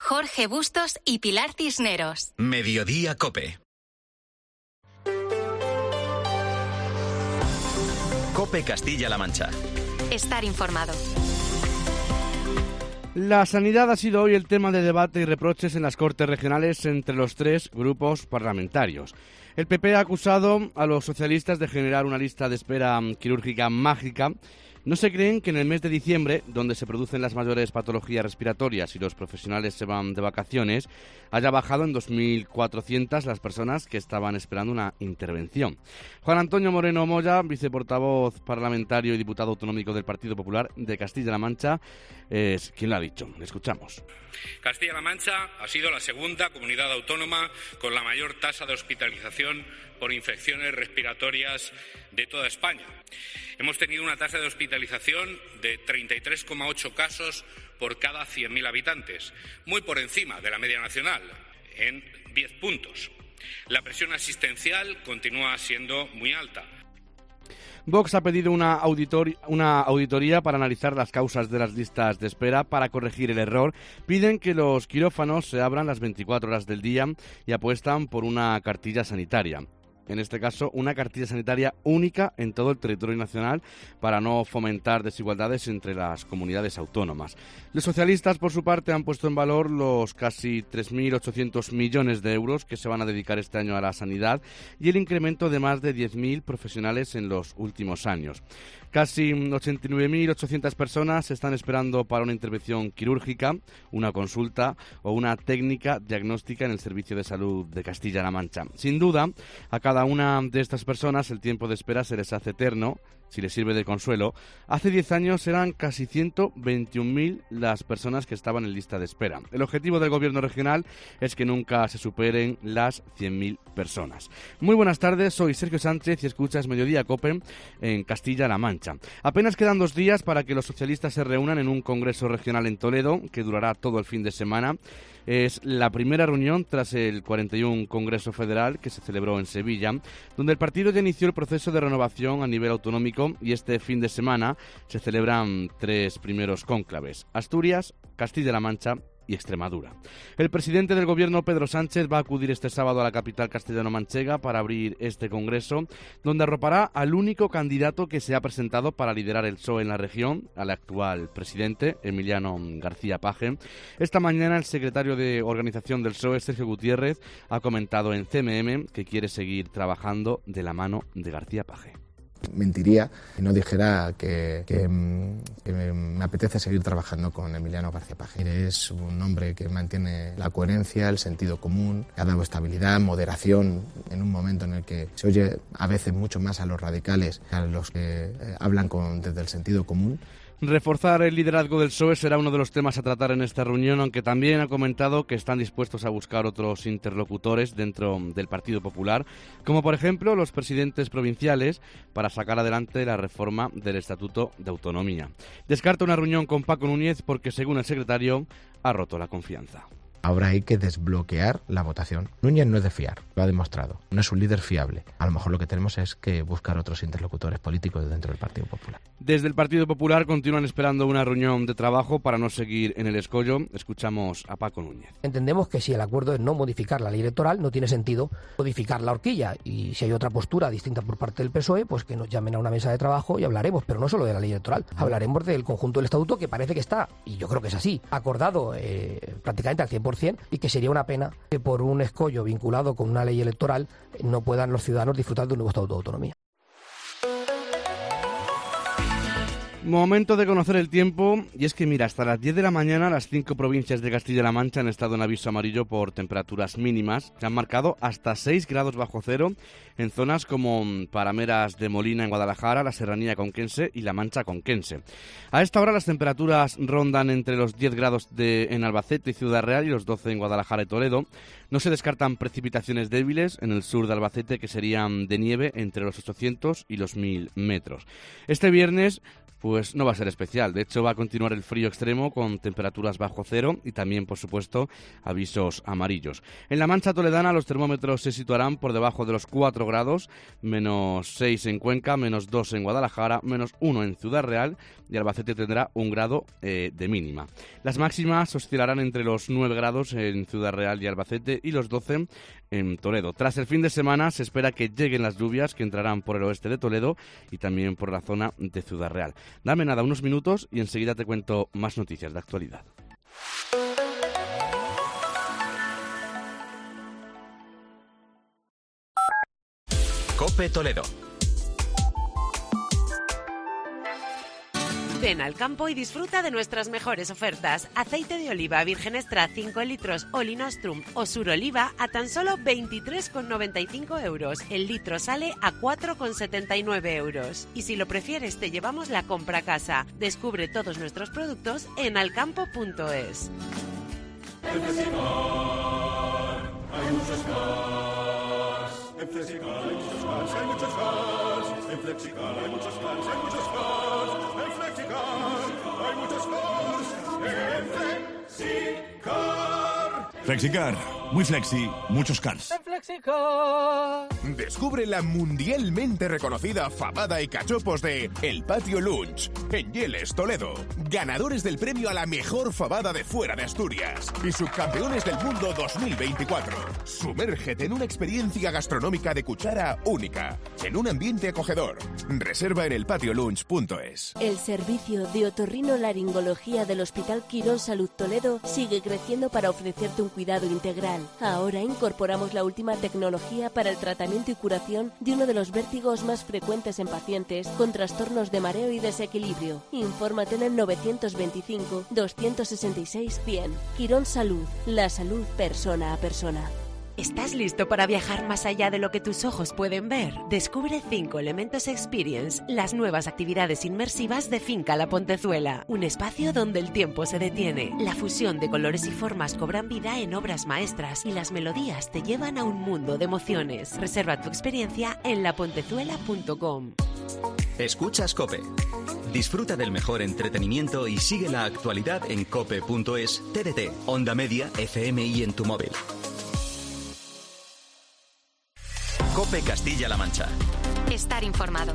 Jorge Bustos y Pilar Cisneros. Mediodía COPE. COPE Castilla-La Mancha. Estar informado. La sanidad ha sido hoy el tema de debate y reproches en las Cortes regionales entre los tres grupos parlamentarios. El PP ha acusado a los socialistas de generar una lista de espera quirúrgica mágica. No se creen que en el mes de diciembre, donde se producen las mayores patologías respiratorias y los profesionales se van de vacaciones, haya bajado en 2.400 las personas que estaban esperando una intervención. Juan Antonio Moreno Moya, viceportavoz parlamentario y diputado autonómico del Partido Popular de Castilla-La Mancha, es quien lo ha dicho. Le escuchamos. Castilla-La Mancha ha sido la segunda comunidad autónoma con la mayor tasa de hospitalización por infecciones respiratorias de toda España. Hemos tenido una tasa de hospitalización de 33,8 casos por cada 100.000 habitantes, muy por encima de la media nacional, en 10 puntos. La presión asistencial continúa siendo muy alta. Vox ha pedido una auditoría para analizar las causas de las listas de espera. Para corregir el error, piden que los quirófanos se abran las 24 horas del día y apuestan por una cartilla sanitaria. En este caso, una cartilla sanitaria única en todo el territorio nacional para no fomentar desigualdades entre las comunidades autónomas. Los socialistas, por su parte, han puesto en valor los casi 3.800 millones de euros que se van a dedicar este año a la sanidad y el incremento de más de 10.000 profesionales en los últimos años. Casi 89.800 personas están esperando para una intervención quirúrgica, una consulta o una técnica diagnóstica en el Servicio de Salud de Castilla-La Mancha. Sin duda, a cada una de estas personas el tiempo de espera se les hace eterno. Si les sirve de consuelo, hace 10 años eran casi 121.000 las personas que estaban en lista de espera. El objetivo del Gobierno regional es que nunca se superen las 100.000 personas. Muy buenas tardes, soy Sergio Sánchez y escuchas Mediodía COPE en Castilla-La Mancha. Apenas quedan 2 días para que los socialistas se reúnan en un congreso regional en Toledo, que durará todo el fin de semana. Es la primera reunión tras el 41 Congreso Federal que se celebró en Sevilla, donde el partido ya inició el proceso de renovación a nivel autonómico y este fin de semana se celebran 3 primeros cónclaves: Asturias, Castilla-La Mancha y Extremadura. El presidente del Gobierno, Pedro Sánchez, va a acudir este sábado a la capital castellano-manchega para abrir este congreso, donde arropará al único candidato que se ha presentado para liderar el PSOE en la región, al actual presidente, Emiliano García Paje. Esta mañana el secretario de Organización del PSOE, Sergio Gutiérrez, ha comentado en CMM que quiere seguir trabajando de la mano de García Paje. Mentiría si no dijera que me apetece seguir trabajando con Emiliano García Paje. Es un hombre que mantiene la coherencia, el sentido común, que ha dado estabilidad, moderación en un momento en el que se oye a veces mucho más a los radicales, a los que hablan desde el sentido común. Reforzar el liderazgo del PSOE será uno de los temas a tratar en esta reunión, aunque también ha comentado que están dispuestos a buscar otros interlocutores dentro del Partido Popular, como por ejemplo los presidentes provinciales, para sacar adelante la reforma del Estatuto de Autonomía. Descarta una reunión con Paco Núñez porque, según el secretario, ha roto la confianza. Ahora hay que desbloquear la votación. Núñez no es de fiar, lo ha demostrado. No es un líder fiable. A lo mejor lo que tenemos es que buscar otros interlocutores políticos dentro del Partido Popular. Desde el Partido Popular continúan esperando una reunión de trabajo para no seguir en el escollo. Escuchamos a Paco Núñez. Entendemos que si el acuerdo es no modificar la ley electoral, no tiene sentido modificar la horquilla. Y si hay otra postura distinta por parte del PSOE, pues que nos llamen a una mesa de trabajo y hablaremos. Pero no solo de la ley electoral, hablaremos del conjunto del estatuto, que parece que está, y yo creo que es así, acordado prácticamente al 100%, y que sería una pena que por un escollo vinculado con una ley electoral no puedan los ciudadanos disfrutar de un nuevo estatuto de autonomía. Momento de conocer el tiempo, y es que mira, hasta las 10 de la mañana las 5 provincias de Castilla-La Mancha han estado en aviso amarillo por temperaturas mínimas, que han marcado hasta 6 grados bajo cero en zonas como Parameras de Molina en Guadalajara, la Serranía Conquense y la Mancha Conquense. A esta hora las temperaturas rondan entre los 10 grados en Albacete y Ciudad Real y los 12 en Guadalajara y Toledo. No se descartan precipitaciones débiles en el sur de Albacete, que serían de nieve entre los 800 y los 1.000 metros. Este viernes pues no va a ser especial. De hecho, va a continuar el frío extremo con temperaturas bajo cero y también, por supuesto, avisos amarillos. En la Mancha toledana los termómetros se situarán por debajo de los 4 grados, menos 6 en Cuenca, menos 2 en Guadalajara, menos 1 en Ciudad Real y Albacete tendrá 1 grado de mínima. Las máximas oscilarán entre los 9 grados en Ciudad Real y Albacete y los 12 en Toledo. Tras el fin de semana se espera que lleguen las lluvias que entrarán por el oeste de Toledo y también por la zona de Ciudad Real. Dame nada, unos minutos y enseguida te cuento más noticias de actualidad. COPE Toledo. Ven al campo y disfruta de nuestras mejores ofertas. Aceite de oliva virgen extra 5 litros Olinostrum o Suroliva a tan solo 23,95 euros. El litro sale a 4,79 euros. Y si lo prefieres te llevamos la compra a casa. Descubre todos nuestros productos en alcampo.es. En Flexicar hay muchos cars. En Flexicar hay muchos cars, hay muchos cars. En Flexicar hay muchos cars, hay muchos cars. En Flexicar hay muchos cars. En Flexicar. Flexicar, muy flexi, muchos cars. En Flexicar. Descubre la mundialmente reconocida fabada y cachopos de El Patio Lunch, en Yeles, Toledo. Ganadores del premio a la mejor fabada de fuera de Asturias y subcampeones del mundo 2024. Sumérgete en una experiencia gastronómica de cuchara única, en un ambiente acogedor. Reserva en elpatiolunch.es. El servicio de otorrinolaringología del Hospital Quirón Salud Toledo sigue creciendo para ofrecerte un cuidado integral. Ahora incorporamos la última tecnología para el tratamiento y curación de uno de los vértigos más frecuentes en pacientes con trastornos de mareo y desequilibrio. Infórmate en el 925 266 100. Quirón Salud, la salud persona a persona. ¿Estás listo para viajar más allá de lo que tus ojos pueden ver? Descubre 5 Elementos Experience, las nuevas actividades inmersivas de Finca La Pontezuela. Un espacio donde el tiempo se detiene. La fusión de colores y formas cobran vida en obras maestras y las melodías te llevan a un mundo de emociones. Reserva tu experiencia en lapontezuela.com. Escuchas COPE. Disfruta del mejor entretenimiento y sigue la actualidad en cope.es, TDT, Onda Media, FM y en tu móvil. COPE Castilla-La Mancha. Estar informado.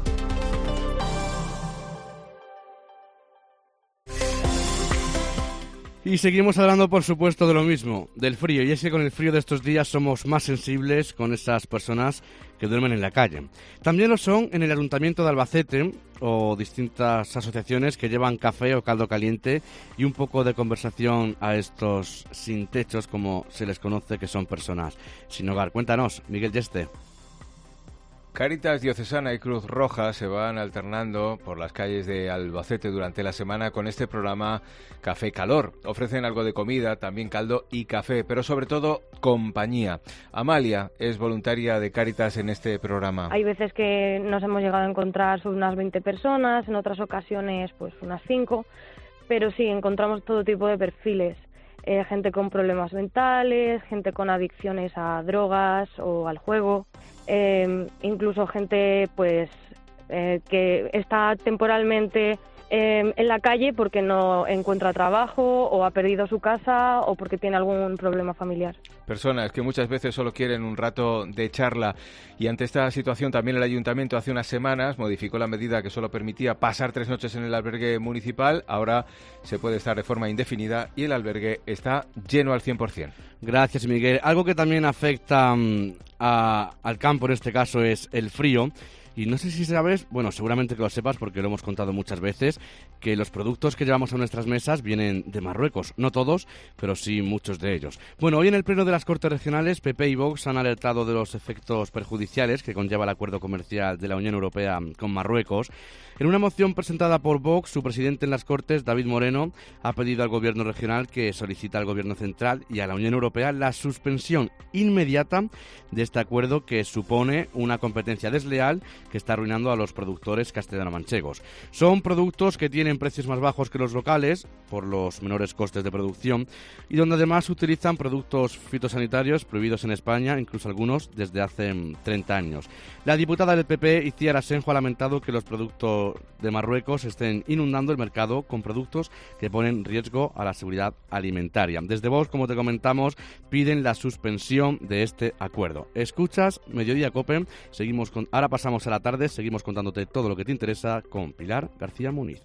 Y seguimos hablando, por supuesto, de lo mismo, del frío. Y es que con el frío de estos días somos más sensibles con esas personas que duermen en la calle. También lo son en el Ayuntamiento de Albacete o distintas asociaciones que llevan café o caldo caliente y un poco de conversación a estos sin techos, como se les conoce, que son personas sin hogar. Cuéntanos, Miguel Yeste. Cáritas Diocesana y Cruz Roja se van alternando por las calles de Albacete durante la semana con este programa Café Calor. Ofrecen algo de comida, también caldo y café, pero sobre todo compañía. Amalia es voluntaria de Cáritas en este programa. Hay veces que nos hemos llegado a encontrar sobre unas 20 personas, en otras ocasiones pues unas 5, pero sí, encontramos todo tipo de perfiles. Gente con problemas mentales, gente con adicciones a drogas o al juego, incluso gente pues que está temporalmente en la calle porque no encuentra trabajo o ha perdido su casa o porque tiene algún problema familiar. Personas que muchas veces solo quieren un rato de charla, y ante esta situación también el Ayuntamiento hace unas semanas modificó la medida que solo permitía pasar 3 noches en el albergue municipal. Ahora se puede estar de forma indefinida y el albergue está lleno al 100%. Gracias, Miguel. Algo que también afecta al campo en este caso es el frío. Y no sé si sabes, bueno, seguramente que lo sepas porque lo hemos contado muchas veces, que los productos que llevamos a nuestras mesas vienen de Marruecos. No todos, pero sí muchos de ellos. Bueno, hoy en el pleno de las Cortes Regionales, PP y Vox han alertado de los efectos perjudiciales que conlleva el acuerdo comercial de la Unión Europea con Marruecos. En una moción presentada por Vox, su presidente en las Cortes, David Moreno, ha pedido al Gobierno regional que solicita al Gobierno central y a la Unión Europea la suspensión inmediata de este acuerdo que supone una competencia desleal que está arruinando a los productores castellano-manchegos. Son productos que tienen precios más bajos que los locales, por los menores costes de producción, y donde además utilizan productos fitosanitarios prohibidos en España, incluso algunos desde hace 30 años. La diputada del PP, Itziar Asenjo, ha lamentado que los productos de Marruecos estén inundando el mercado con productos que ponen en riesgo a la seguridad alimentaria. Desde Vox, como te comentamos, piden la suspensión de este acuerdo. Escuchas Mediodía Cope, ahora pasamos a la tarde, seguimos contándote todo lo que te interesa con Pilar García Muniz.